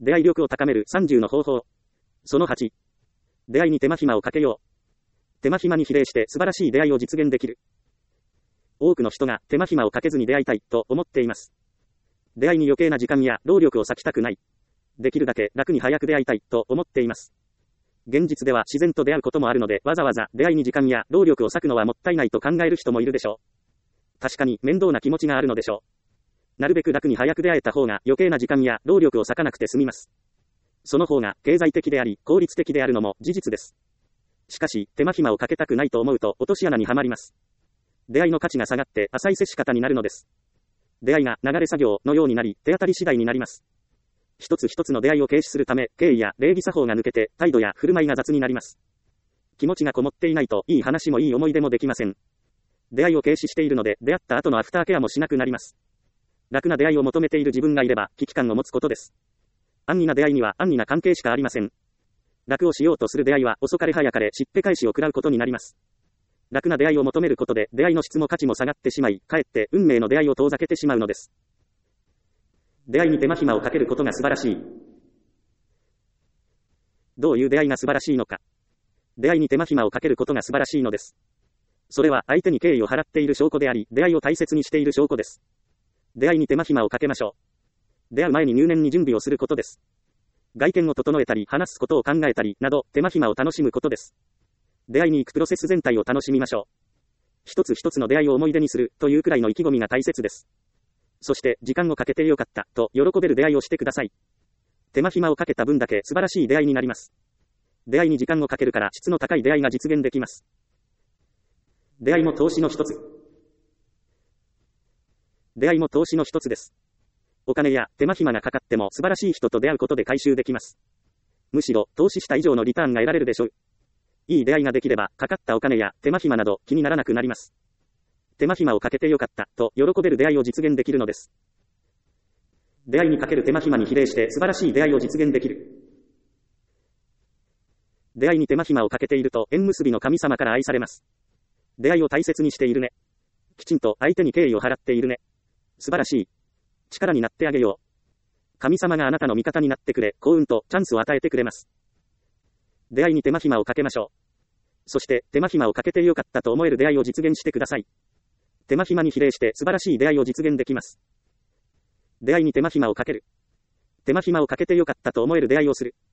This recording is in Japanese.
出会い力を高める30の方法。その8。出会いに手間暇をかけよう。手間暇に比例して素晴らしい出会いを実現できる。多くの人が手間暇をかけずに出会いたいと思っています。出会いに余計な時間や労力を割きたくない。できるだけ楽に早く出会いたいと思っています。現実では自然と出会うこともあるので、わざわざ出会いに時間や労力を割くのはもったいないと考える人もいるでしょう。確かに面倒な気持ちがあるのでしょう。なるべく楽に早く出会えた方が余計な時間や労力を割かなくて済みます。その方が経済的であり効率的であるのも事実です。しかし手間暇をかけたくないと思うと落とし穴にはまります。出会いの価値が下がって浅い接し方になるのです。出会いが流れ作業のようになり手当たり次第になります。一つ一つの出会いを軽視するため、敬意や礼儀作法が抜けて態度や振る舞いが雑になります。気持ちがこもっていないといい話もいい思い出もできません。出会いを軽視しているので出会った後のアフターケアもしなくなります。楽な出会いを求めている自分がいれば危機感を持つことです。安易な出会いには安易な関係しかありません。楽をしようとする出会いは遅かれ早かれしっぺ返しを食らうことになります。楽な出会いを求めることで出会いの質も価値も下がってしまい、かえって運命の出会いを遠ざけてしまうのです。出会いに手間暇をかけることが素晴らしい。どういう出会いが素晴らしいのか。出会いに手間暇をかけることが素晴らしいのです。それは相手に敬意を払っている証拠であり、出会いを大切にしている証拠です。出会いに手間暇をかけましょう。出会う前に入念に準備をすることです。外見を整えたり、話すことを考えたり、など、手間暇を楽しむことです。出会いに行くプロセス全体を楽しみましょう。一つ一つの出会いを思い出にする、というくらいの意気込みが大切です。そして、時間をかけてよかった、と喜べる出会いをしてください。手間暇をかけた分だけ素晴らしい出会いになります。出会いに時間をかけるから質の高い出会いが実現できます。出会いも投資の一つ。出会いも投資の一つです。お金や手間暇がかかっても素晴らしい人と出会うことで回収できます。むしろ投資した以上のリターンが得られるでしょう。いい出会いができればかかったお金や手間暇など気にならなくなります。手間暇をかけてよかったと喜べる出会いを実現できるのです。出会いにかける手間暇に比例して素晴らしい出会いを実現できる。出会いに手間暇をかけていると縁結びの神様から愛されます。出会いを大切にしているね。きちんと相手に敬意を払っているね。素晴らしい。力になってあげよう。神様があなたの味方になってくれ、幸運とチャンスを与えてくれます。出会いに手間暇をかけましょう。そして手間暇をかけてよかったと思える出会いを実現してください。手間暇に比例して素晴らしい出会いを実現できます。出会いに手間暇をかける。手間暇をかけてよかったと思える出会いをする。